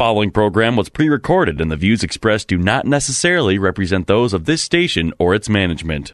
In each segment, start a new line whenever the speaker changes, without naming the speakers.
following program was pre-recorded, and the views expressed do not necessarily represent those of this station or its management.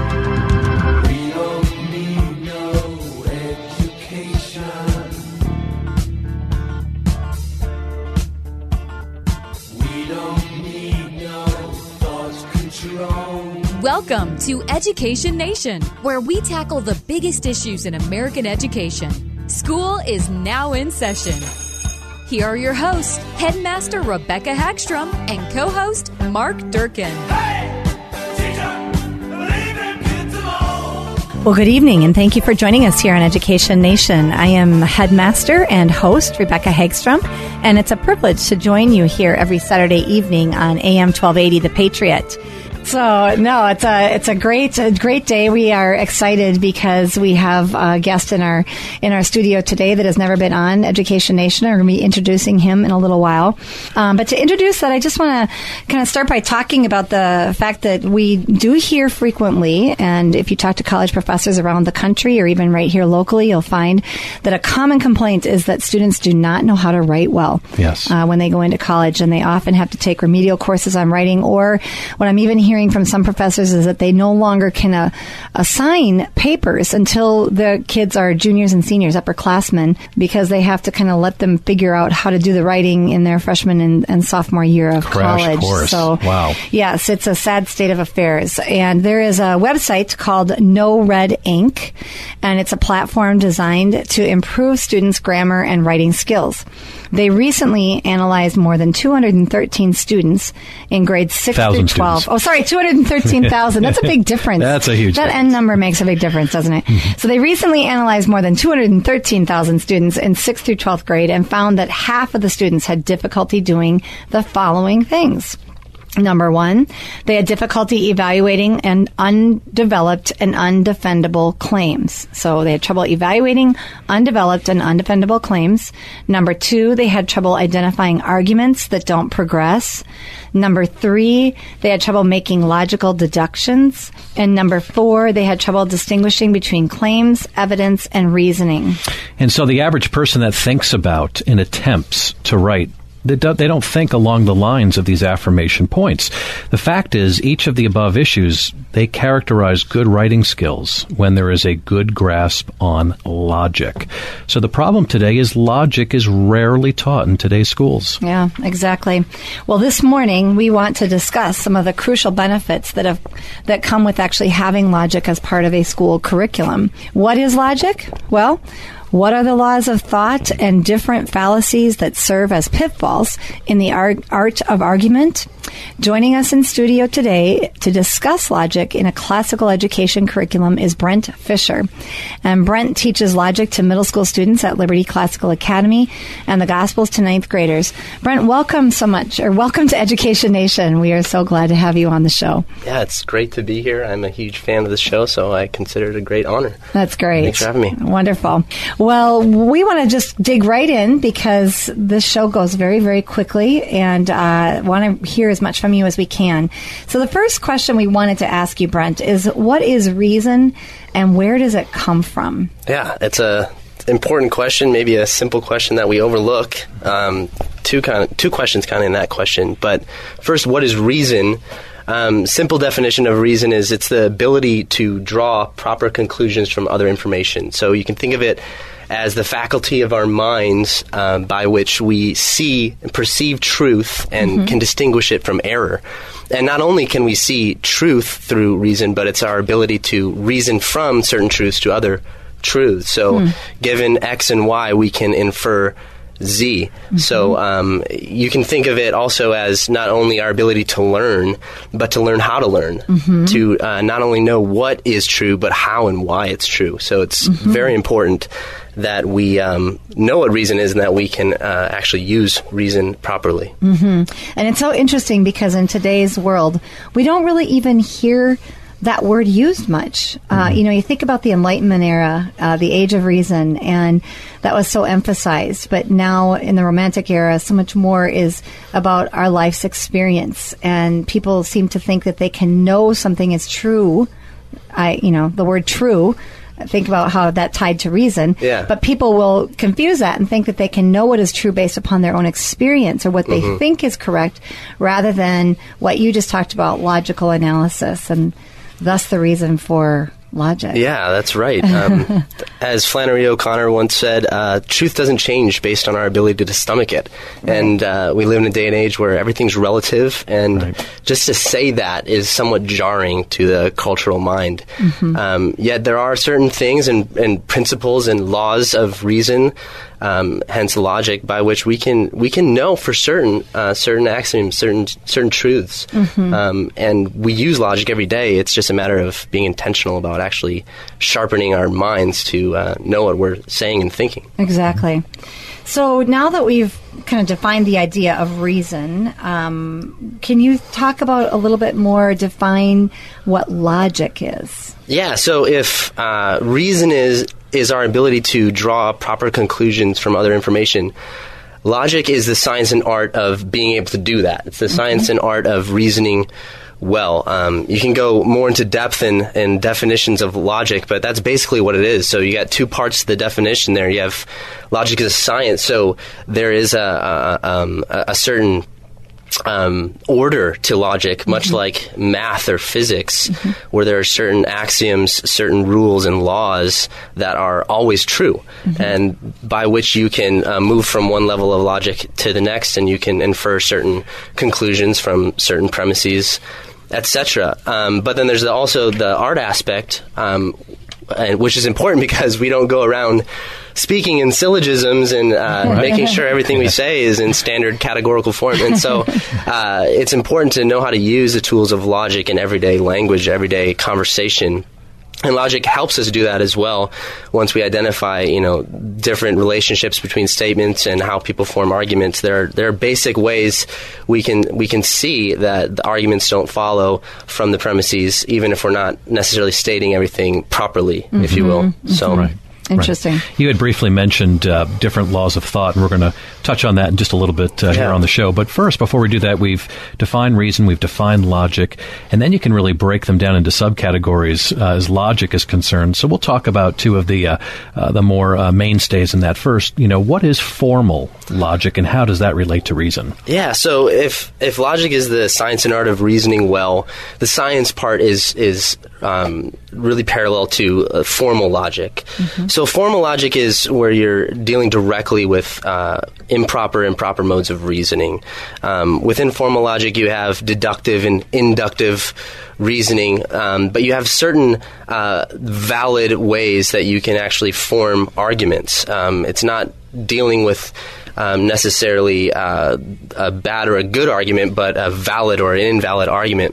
Welcome to Education Nation, where we tackle the biggest issues in American education. School is now in session. Here are your hosts, Headmaster Rebecca Hagstrom and co-host Mark Durkin.
Hey, teacher, leave them kids alone.
Well, good evening, and thank you for joining us here on Education Nation. I am Headmaster and host Rebecca Hagstrom, and it's a privilege to join you here every Saturday evening on AM 1280 The Patriot. So, no, it's a great day. We are excited because we have a guest in our studio today that has never been on Education Nation. I'm going to be introducing him in a little while. But to introduce that, I just want to kind of start by talking about the fact that we do hear frequently, and if you talk to college professors around the country or even right here locally, you'll find that a common complaint is that students do not know how to write well.
Yes.
When they go into college, and they often have to take remedial courses on writing, or what I'm even hearing from some professors is that they no longer can assign papers until the kids are juniors and seniors, upperclassmen, because they have to kind of let them figure out how to do the writing in their freshman and sophomore year of college.
Course.
So,
wow.
Yes, it's a sad state of affairs. And there is a website called No Red Ink, and it's a platform designed to improve students' grammar and writing skills. They recently analyzed more than 213 students in grades 6 through 12.
Students.
213,000. That's a big difference.
That's a huge difference.
That end number makes a big difference, doesn't it? Mm-hmm. So they recently analyzed more than 213,000 students in 6th through 12th grade and found that half of the students had difficulty doing the following things. Number one, they had difficulty evaluating undeveloped and undefendable claims. So they had trouble evaluating undeveloped and undefendable claims. Number two, they had trouble identifying arguments that don't progress. Number three, they had trouble making logical deductions. And number four, they had trouble distinguishing between claims, evidence, and reasoning.
And so the average person that thinks about and attempts to write, they don't think along the lines of these affirmation points. The fact is, each of the above issues, they characterize good writing skills when there is a good grasp on logic. So the problem today is logic is rarely taught in today's schools.
Yeah, exactly. Well, this morning we want to discuss some of the crucial benefits that come with actually having logic as part of a school curriculum. What is logic? Well, what are the laws of thought and different fallacies that serve as pitfalls in the art of argument? Joining us in studio today to discuss logic in a classical education curriculum is Brent Fisher. And Brent teaches logic to middle school students at Liberty Classical Academy and the Gospels to 9th graders. Brent, welcome to Education Nation. We are so glad to have you on the show.
Yeah, it's great to be here. I'm a huge fan of the show, so I consider it a great honor.
That's great.
Thanks for having me.
Wonderful. Well, we want to just dig right in because this show goes very, very quickly, and want to hear as much from you as we can. So the first question we wanted to ask you, Brent, is what is reason and where does it come from?
Yeah, it's a important question, maybe a simple question that we overlook. Two questions kind of in that question. But first, what is reason? Simple definition of reason is it's the ability to draw proper conclusions from other information. So you can think of it as the faculty of our minds by which we see and perceive truth and can distinguish it from error. And not only can we see truth through reason, but it's our ability to reason from certain truths to other truths. So given X and Y, we can infer Z. So you can think of it also as not only our ability to learn, but to learn how to learn, to not only know what is true, but how and why it's true. So it's very important that we know what reason is and that we can actually use reason properly. And
it's so interesting because in today's world, we don't really even hear that word used much. You think about the Enlightenment era, the Age of Reason, and that was so emphasized. But now in the Romantic era, so much more is about our life's experience. And people seem to think that they can know something is true, the word true, think about how that tied to reason.
Yeah.
But people will confuse that and think that they can know what is true based upon their own experience or what they think is correct, rather than what you just talked about, logical analysis, and thus the reason for logic.
Yeah, that's right. As Flannery O'Connor once said, truth doesn't change based on our ability to stomach it. Right. And we live in a day and age where everything's relative, and just to say that is somewhat jarring to the cultural mind. Yet there are certain things and principles and laws of reason, hence logic, by which we can know for certain axioms, certain truths, and we use logic every day. It's just a matter of being intentional about actually sharpening our minds to know what we're saying and thinking.
Exactly. So now that we've kind of defined the idea of reason, can you talk about a little bit more, define what logic is?
Yeah, so if reason is our ability to draw proper conclusions from other information, logic is the science and art of being able to do that. It's the science and art of reasoning well. You can go more into depth in definitions of logic, but that's basically what it is. So you got two parts to the definition there. You have logic as a science, so there is a certain order to logic, much like math or physics, where there are certain axioms, certain rules and laws that are always true, and by which you can move from one level of logic to the next, and you can infer certain conclusions from certain premises, etc. But then there's also the art aspect, which is important because we don't go around speaking in syllogisms and making sure everything we say is in standard categorical form. And so it's important to know how to use the tools of logic in everyday language, everyday conversation. And logic helps us do that as well. Once we identify, different relationships between statements and how people form arguments, there are basic ways we can see that the arguments don't follow from the premises, even if we're not necessarily stating everything properly, if you will. So.
Right.
Interesting.
Right. You had briefly mentioned different laws of thought, and we're going to touch on that in just a little bit here on the show. But first, before we do that, we've defined reason, we've defined logic, and then you can really break them down into subcategories as logic is concerned. So we'll talk about two of the more mainstays in that. First, what is formal logic, and how does that relate to reason? Yeah,
so if logic is the science and art of reasoning well, the science part is really parallel to formal logic. So formal logic is where you're dealing directly with improper modes of reasoning. Within formal logic, you have deductive and inductive reasoning, but you have certain valid ways that you can actually form arguments. It's not dealing with necessarily a bad or a good argument, but a valid or an invalid argument.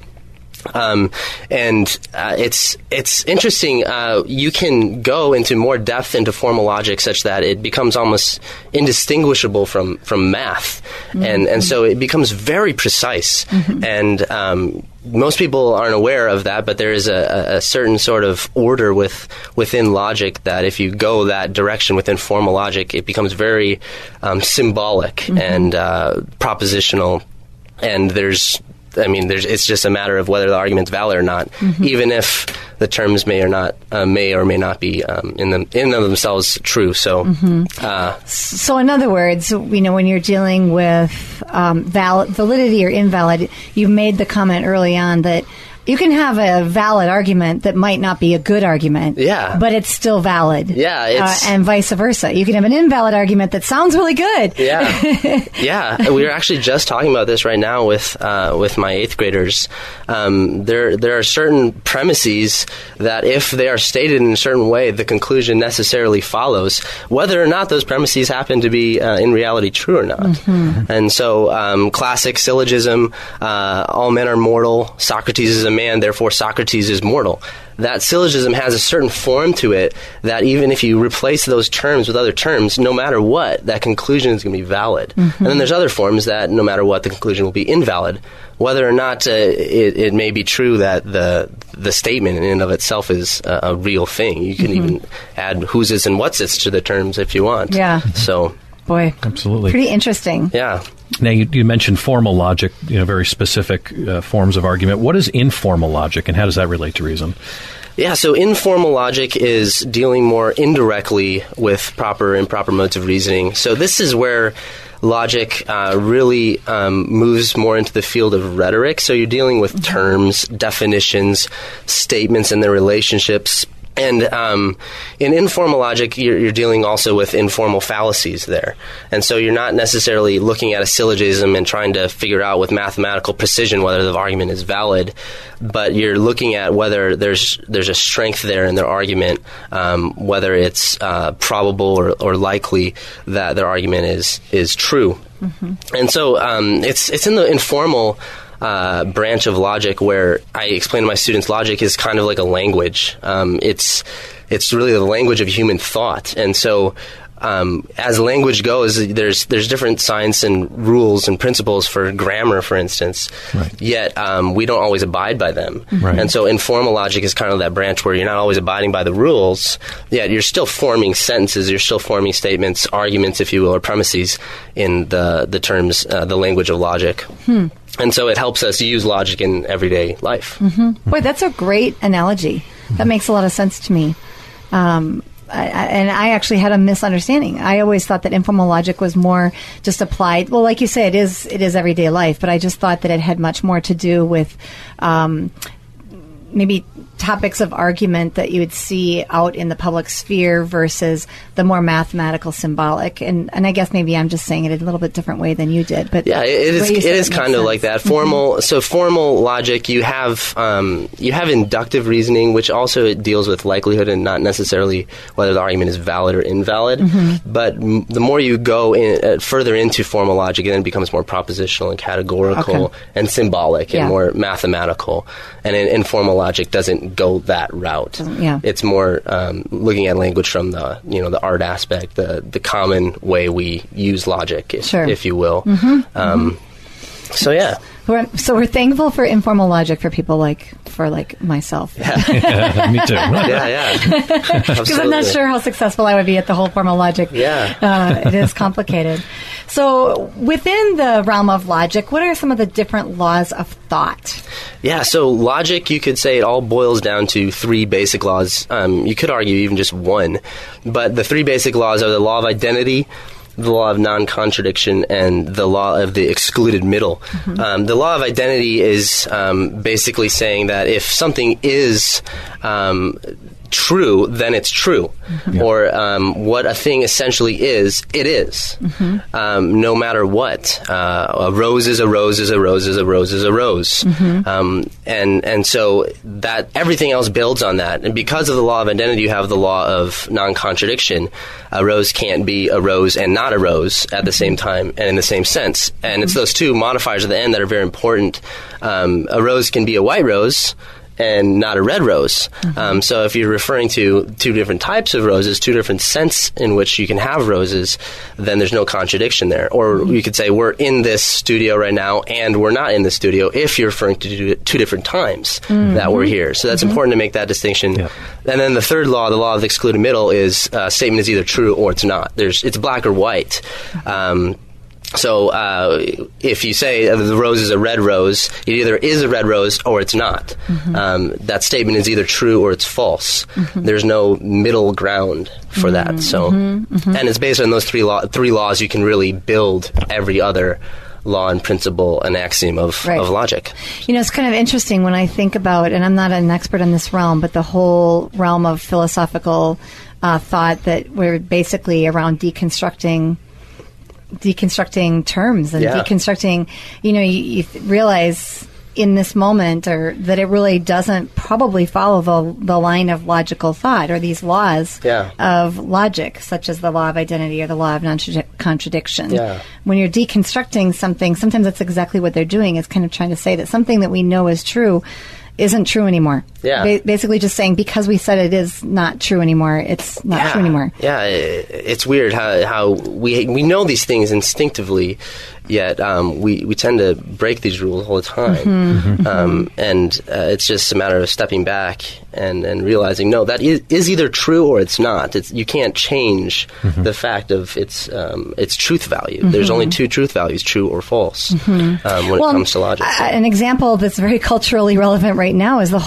It's interesting. You can go into more depth into formal logic such that it becomes almost indistinguishable from math, and so it becomes very precise. And most people aren't aware of that, but there is a certain sort of order within logic that if you go that direction within formal logic, it becomes very symbolic and propositional, and it's just a matter of whether the argument's valid or not, even if the terms may or may not be in and of themselves true. So,
so in other words, when you're dealing with validity or invalid, you made the comment early on that you can have a valid argument that might not be a good argument, but it's still valid. And vice versa. You can have an invalid argument that sounds really good.
We were actually just talking about this right now with my 8th graders. There are certain premises that if they are stated in a certain way, the conclusion necessarily follows, whether or not those premises happen to be in reality true or not. And so classic syllogism, all men are mortal, Socrates is a man, therefore Socrates is mortal. That syllogism has a certain form to it that even if you replace those terms with other terms, no matter what, that conclusion is going to be valid. And then there's other forms that no matter what, the conclusion will be invalid. Whether or not it may be true that the statement in and of itself is a real thing. You can even add whose is and what's it's to the terms if you want. So,
boy,
absolutely,
pretty interesting.
Now, you mentioned formal logic, very specific forms of argument. What is informal logic, and how does that relate to reason?
Yeah, so informal logic is dealing more indirectly with proper and improper modes of reasoning. So this is where logic really moves more into the field of rhetoric. So you're dealing with terms, definitions, statements and their relationships. And in informal logic, you're dealing also with informal fallacies there. And so you're not necessarily looking at a syllogism and trying to figure out with mathematical precision whether the argument is valid, but you're looking at whether there's a strength there in their argument, whether it's probable or likely that their argument is true. Mm-hmm. And so it's in the informal branch of logic where I explain to my students logic is kind of like a language. It's really the language of human thought. And so as language goes, there's different science and rules and principles for grammar, for instance, right. Yet we don't always abide by them. Right. And so informal logic is kind of that branch where you're not always abiding by the rules, yet you're still forming sentences, you're still forming statements, arguments, if you will, or premises in the terms, the language of logic. And so it helps us use logic in everyday life.
Mm-hmm. Boy, that's a great analogy. That makes a lot of sense to me. And I actually had a misunderstanding. I always thought that informal logic was more just applied. Well, like you say, it is everyday life, but I just thought that it had much more to do with maybe topics of argument that you would see out in the public sphere versus the more mathematical, symbolic. And I guess maybe I'm just saying it a little bit different way than you did. But
yeah, it is kind of like that. Formal. Mm-hmm. So formal logic, you have inductive reasoning, which also it deals with likelihood and not necessarily whether the argument is valid or invalid. Mm-hmm. But the more you go further into formal logic, then it becomes more propositional and categorical and symbolic and more mathematical. And informal logic doesn't go that route. It's more looking at language from the art aspect, the common way we use logic, if you will. Mm-hmm. So yeah.
So we're thankful for informal logic for people like myself.
Yeah. Me too.
Yeah.
Because I'm not sure how successful I would be at the whole formal logic.
Yeah.
It is complicated. So within the realm of logic, what are some of the different laws of thought?
Yeah, so logic, you could say it all boils down to three basic laws. You could argue even just one. But the three basic laws are the law of identity, the law of non-contradiction, and the law of the excluded middle. Mm-hmm. The law of identity is basically saying that if something is true, then it's true. Mm-hmm. Or what a thing essentially is, it is. Mm-hmm. No matter what. A rose is a rose is a rose is a rose is a rose. Mm-hmm. And so that everything else builds on that. And because of the law of identity, you have the law of non-contradiction. A rose can't be a rose and not a rose at the same time and in the same sense. And it's those two modifiers at the end that are very important. A rose can be a white rose and not a red rose. Mm-hmm. So if you're referring to two different types of roses, two different scents in which you can have roses, then there's no contradiction there. Or you could say we're in this studio right now and we're not in the studio if you're referring to two different times that we're here. So that's important to make that distinction. Yep. And then the third law, the law of the excluded middle, is a statement is either true or it's not. It's black or white. So if you say the rose is a red rose, it either is a red rose or it's not. Mm-hmm. That statement is either true or it's false. Mm-hmm. There's no middle ground for that. So, and it's based on those three laws you can really build every other law and principle and axiom of logic.
You know, it's kind of interesting when I think about, and I'm not an expert in this realm, but the whole realm of philosophical thought that we're basically around deconstructing terms and deconstructing, you realize in this moment or that it really doesn't probably follow the line of logical thought or these laws of logic, such as the law of identity or the law of non-contradiction. Yeah. When you're deconstructing something, sometimes that's exactly what they're doing, is kind of trying to say that something that we know is true isn't true anymore. Yeah. Basically just saying because we said it is not true anymore, it's not true anymore.
Yeah, it's weird how we know these things instinctively, yet we tend to break these rules all the time. And it's just a matter of stepping back and realizing, no, that is either true or it's not. You can't change the fact of its truth value. There's only two truth values, true or false, when it comes to logic.
An example that's very culturally relevant right now is the whole realm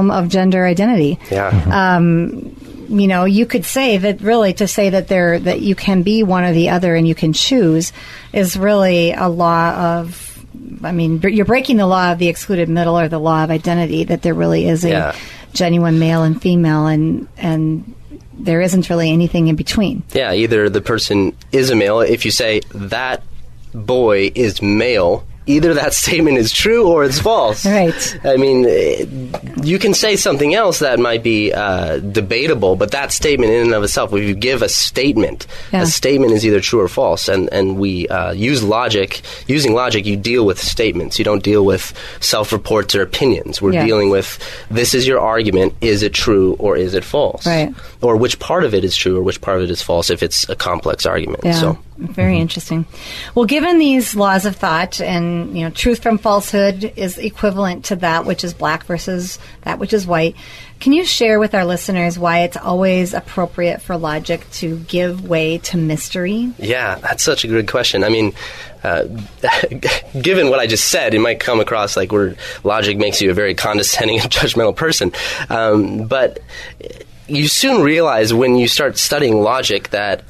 continuum of gender identity.
Yeah.
You know, you could say that really to say that that you can be one or the other and you can choose is really a law of, I mean, you're breaking the law of the excluded middle or the law of identity, that there really is a genuine male and female, and there isn't really anything in between.
Yeah, either the person is a male. If you say that boy is male, either that statement is true or it's false.
Right.
I mean, you can say something else that might be debatable, but that statement in and of itself, if you give a statement is either true or false. And we use logic. Using logic, you deal with statements. You don't deal with self-reports or opinions. We're dealing with, this is your argument. Is it true or is it false?
Right.
Or which part of it is true or which part of it is false if it's a complex argument.
Yeah.
So.
Very interesting. Well, given these laws of thought, and you know, truth from falsehood is equivalent to that which is black versus that which is white, can you share with our listeners why it's always appropriate for logic to give way to mystery?
Yeah, that's such a good question. I mean, given what I just said, it might come across like logic makes you a very condescending and judgmental person, but you soon realize when you start studying logic that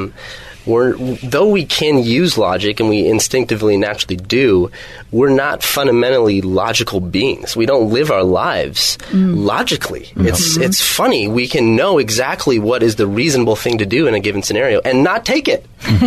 though we can use logic, and we instinctively naturally do, we're not fundamentally logical beings. We don't live our lives logically. It's funny. We can know exactly what is the reasonable thing to do in a given scenario and not take it.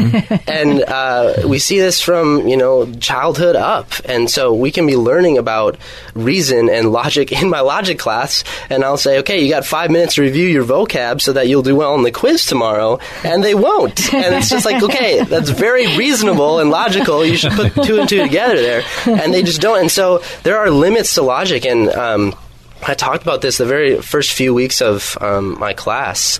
And we see this from, childhood up. And so we can be learning about reason and logic in my logic class, and I'll say, okay, you got 5 minutes to review your vocab so that you'll do well in the quiz tomorrow, and they won't. And it's just like, okay, that's very reasonable and logical. You should put 2 and 2 together there. And they just don't. And so there are limits to logic. And I talked about this the very first few weeks of my class,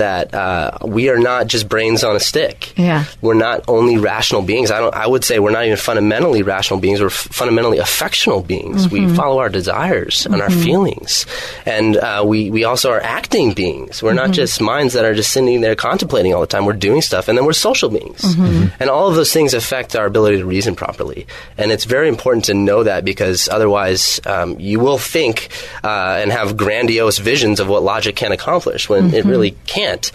that we are not just brains on a stick.
Yeah.
We're not only rational beings. I would say we're not even fundamentally rational beings. We're fundamentally affectional beings. We follow our desires and our feelings. And we also are acting beings. We're not just minds that are just sitting there contemplating all the time. We're doing stuff. And then we're social beings. And all of those things affect our ability to reason properly. And it's very important to know that, because otherwise you will think and have grandiose visions of what logic can accomplish when it really can't.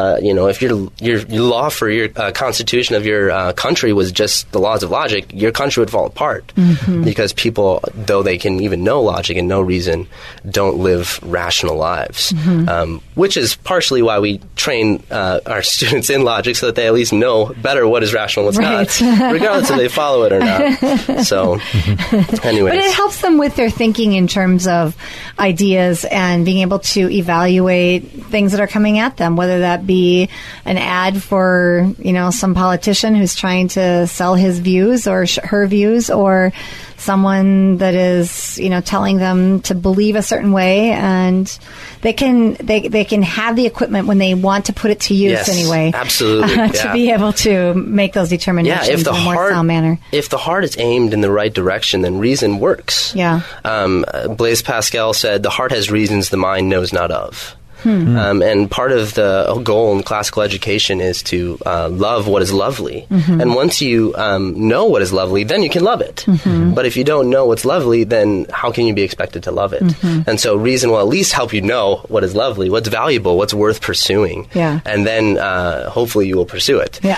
If your law for your constitution of your country was just the laws of logic, your country would fall apart, because people, though they can even know logic and know reason, don't live rational lives, which is partially why we train our students in logic, so that they at least know better what is rational and what's not, regardless if they follow it or not. So, anyways.
But it helps them with their thinking in terms of ideas and being able to evaluate things that are coming at them, whether that be an ad for, some politician who's trying to sell his views or her views, or someone that is, telling them to believe a certain way, and they can have the equipment when they want to put it to use anyway.
Absolutely.
To be able to make those determinations in a more sound manner.
If the heart is aimed in the right direction, then reason works.
Yeah.
Blaise Pascal said, "The heart has reasons the mind knows not of." And part of the goal in classical education is to love what is lovely. And once you know what is lovely, then you can love it. But if you don't know what's lovely, then how can you be expected to love it? And so reason will at least help you know what is lovely, what's valuable, what's worth pursuing.
Yeah.
And then hopefully you will pursue it.
Yeah.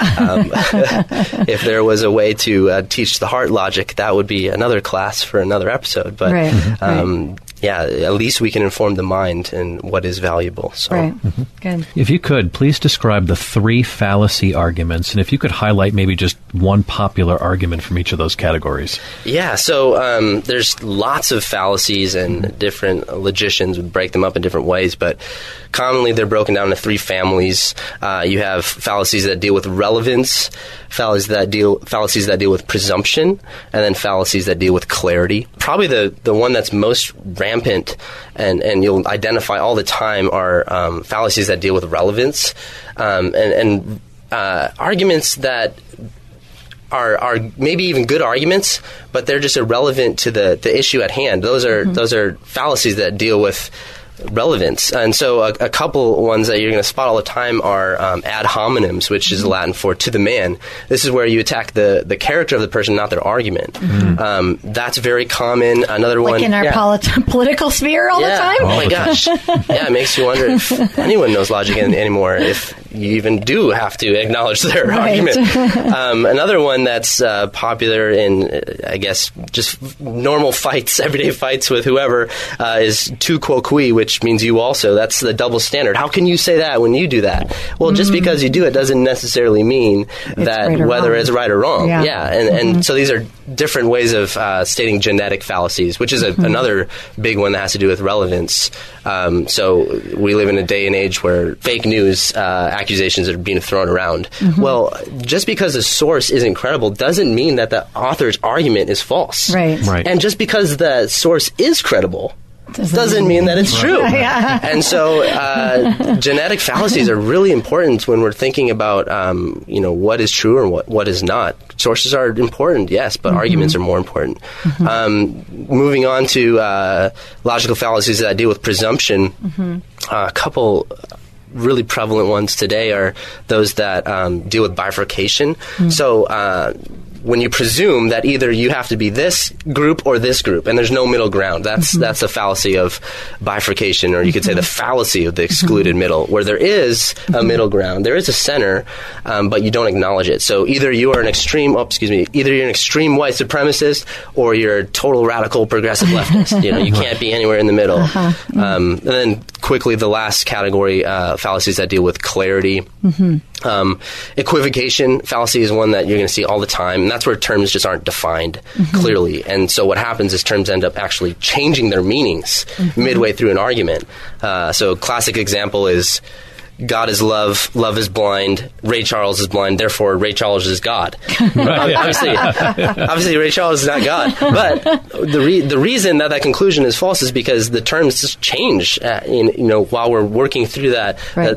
If there was a way to teach the heart logic, that would be another class for another episode. But yeah, at least we can inform the mind and what is valuable. So.
Right. Good.
If you could, please describe the 3 fallacy arguments, and if you could highlight maybe just one popular argument from each of those categories.
Yeah, so there's lots of fallacies, and different logicians would break them up in different ways, but commonly they're broken down into 3 families. You have fallacies that deal with relevance, fallacies that deal with presumption, and then fallacies that deal with clarity. Probably the one that's most rampant and you'll identify all the time are fallacies that deal with relevance, and arguments that are maybe even good arguments, but they're just irrelevant to the issue at hand. Those are fallacies that deal with relevance. And so a couple ones that you're going to spot all the time are ad hominems, which is Latin for to the man. This is where you attack the character of the person, not their argument. That's very common. Another
like
one
in our political sphere all the time.
Oh my gosh. Yeah, it makes you wonder if anyone knows logic anymore, if you even do have to acknowledge their argument. Another one that's popular in, I guess, just normal fights, everyday fights with whoever, is tu quo qui, which means you also. That's the double standard. How can you say that when you do that? Well, just because you do it doesn't necessarily mean that
right
whether it's right or wrong.
Yeah.
And so these are different ways of stating genetic fallacies, which is another big one that has to do with relevance. So we live in a day and age where fake news accusations are being thrown around. Well, just because the source isn't credible doesn't mean that the author's argument is false.
Right.
And just because the source is credible doesn't mean that it's true. And so genetic fallacies are really important when we're thinking about what is true or what is not. Sources are important, yes, but arguments are more important. Moving on to logical fallacies that deal with presumption, a couple really prevalent ones today are those that deal with bifurcation. So when you presume that either you have to be this group or this group, and there's no middle ground, that's a fallacy of bifurcation, or you could say the fallacy of the excluded middle, where there is a middle ground, there is a center, but you don't acknowledge it. So either you are an extreme, either you're an extreme white supremacist, or you're a total radical progressive leftist. You can't be anywhere in the middle. And then quickly, the last category, fallacies that deal with clarity. Equivocation fallacy is one that you're going to see all the time, and that's where terms just aren't defined clearly. And so what happens is terms end up actually changing their meanings midway through an argument. So a classic example is God is love, love is blind, Ray Charles is blind, therefore Ray Charles is God. Obviously, Ray Charles is not God. But the reason that conclusion is false is because the terms just change. While we're working through that,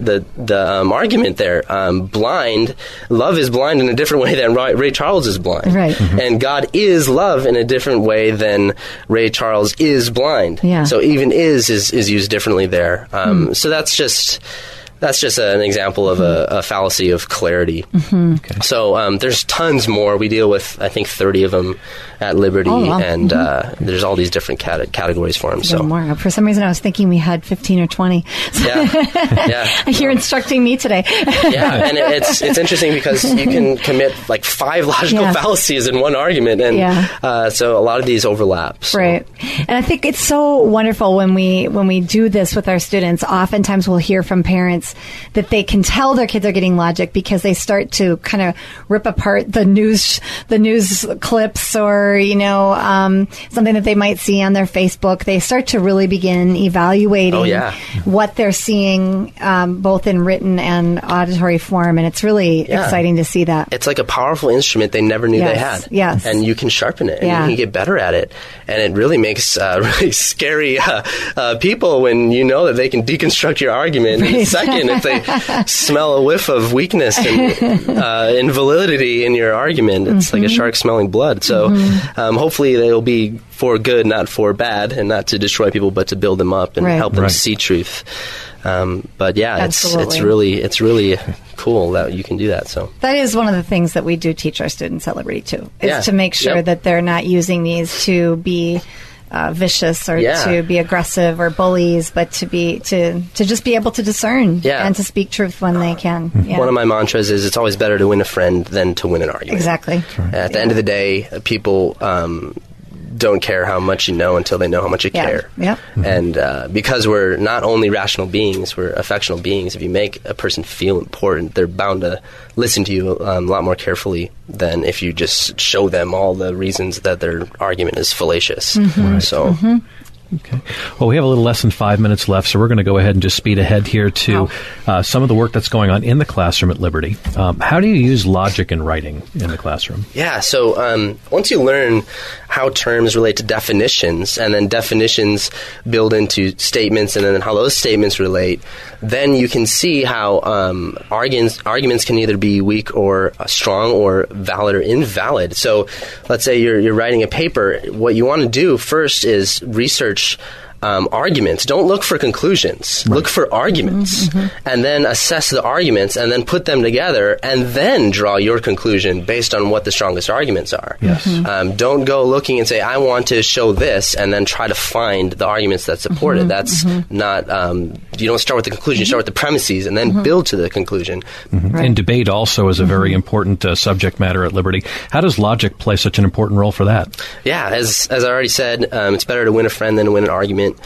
the argument there. Blind, love is blind in a different way than Ray Charles is blind, and God is love in a different way than Ray Charles is blind. So even is used differently there. So that's just an example of a fallacy of clarity. Okay. So there's tons more. We deal with, I think, 30 of them at Liberty, and there's all these different categories for them. So
more. For some reason, I was thinking we had 15 or 20. So
yeah.
You're instructing me today.
And it's interesting because you can commit like 5 logical fallacies in one argument, and so a lot of these overlap. So.
Right. And I think it's so wonderful when we do this with our students. Oftentimes, we'll hear from parents that they can tell their kids are getting logic because they start to kind of rip apart the news clips or something that they might see on their Facebook. They start to really begin evaluating what they're seeing both in written and auditory form, and it's really exciting to see that.
It's like a powerful instrument they never knew they had.
Yes.
And you can sharpen it, and you can get better at it, and it really makes really scary people when you know that they can deconstruct your argument in a second if they smell a whiff of weakness and invalidity in your argument. It's like a shark smelling blood. So hopefully it'll be for good, not for bad, and not to destroy people, but to build them up and help them see truth. But it's really cool that you can do that. So
that is one of the things that we do teach our students at Liberty too, is to make sure that they're not using these to be vicious or to be aggressive or bullies, but to just be able to discern and to speak truth when they can.
One of my mantras is it's always better to win a friend than to win an argument.
Exactly.
At the end of the day, people don't care how much you know until they know how much you care.
Yep.
And because we're not only rational beings, we're affectional beings. If you make a person feel important, they're bound to listen to you a lot more carefully than if you just show them all the reasons that their argument is fallacious. So...
Okay. Well, we have a little less than 5 minutes left, so we're going to go ahead and just speed ahead here to some of the work that's going on in the classroom at Liberty. How do you use logic in writing in the classroom?
Yeah, so once you learn how terms relate to definitions, and then definitions build into statements, and then how those statements relate, then you can see how arguments can either be weak or strong or valid or invalid. So let's say you're writing a paper. What you want to do first is research arguments. Don't look for conclusions. Look for arguments, and then assess the arguments, and then put them together, and then draw your conclusion based on what the strongest arguments are.
Yes.
Don't go looking and say, I want to show this, and then try to find the arguments that support it. That's not, you don't start with the conclusion, you start with the premises, and then build to the conclusion.
And debate also is a very important subject matter at Liberty. How does logic play such an important role for that?
Yeah, as I already said, it's better to win a friend than to win an argument.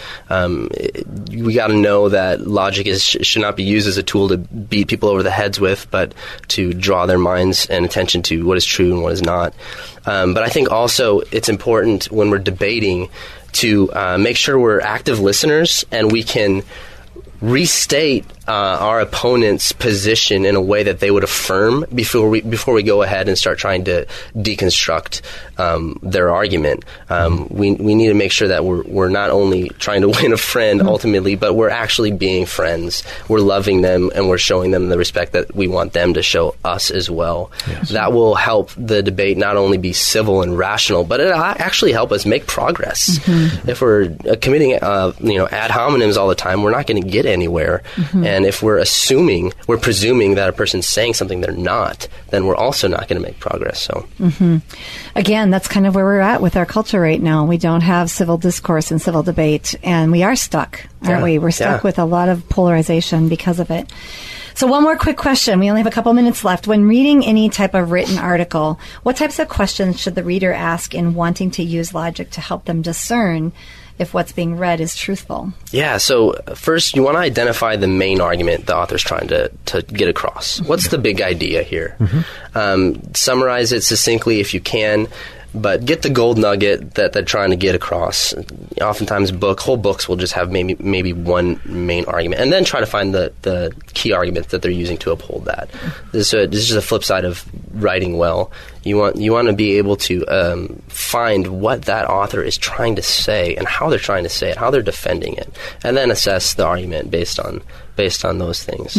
We got to know that logic should not be used as a tool to beat people over the heads with, but to draw their minds and attention to what is true and what is not. But I think also it's important when we're debating to make sure we're active listeners and we can restate our opponent's position in a way that they would affirm before we go ahead and start trying to deconstruct their argument. We need to make sure that we're not only trying to win a friend ultimately, but we're actually being friends. We're loving them and we're showing them the respect that we want them to show us as well. Yes. That will help the debate not only be civil and rational, but it'll actually help us make progress. If we're committing ad hominems all the time, we're not going to get anywhere. And if we're presuming that a person's saying something they're not, then we're also not going to make progress. So,
again, that's kind of where we're at with our culture right now. We don't have civil discourse and civil debate, and we are stuck, aren't we? We're stuck with a lot of polarization because of it. So one more quick question. We only have a couple minutes left. When reading any type of written article, what types of questions should the reader ask in wanting to use logic to help them discern if what's being read is truthful?
Yeah, so first you want to identify the main argument the author's trying to get across. What's the big idea here? Summarize it succinctly if you can, but get the gold nugget that they're trying to get across. Oftentimes whole books will just have maybe one main argument, and then try to find the key argument that they're using to uphold that. This is just a flip side of writing well. You want to be able to find what that author is trying to say and how they're trying to say it, how they're defending it, and then assess the argument based on those things.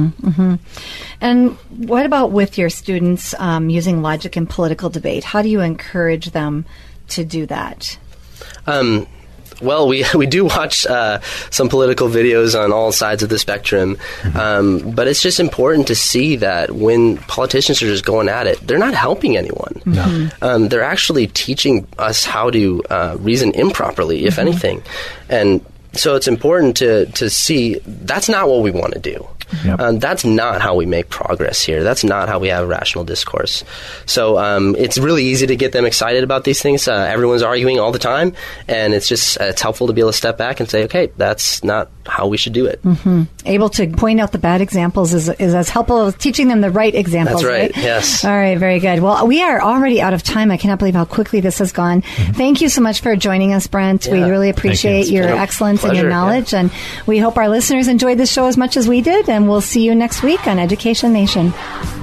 And
what about with your students using logic in political debate? How do you encourage them to do that?
Well, we do watch some political videos on all sides of the spectrum, but it's just important to see that when politicians are just going at it, they're not helping anyone. No. They're actually teaching us how to reason improperly, if anything. And so it's important to see that's not what we want to do. Yep. That's not how we make progress here. That's not how we have rational discourse. So it's really easy to get them excited about these things. Everyone's arguing all the time, and it's helpful to be able to step back and say, okay, that's not how we should do it.
Able to point out the bad examples is as helpful as teaching them the right examples.
That's right. Yes.
All right, very good. Well, we are already out of time. I cannot believe how quickly this has gone. Thank you so much for joining us, Brent. We really appreciate your excellence and your knowledge, and we hope our listeners enjoyed this show as much as we did, and we'll see you next week on Education Nation.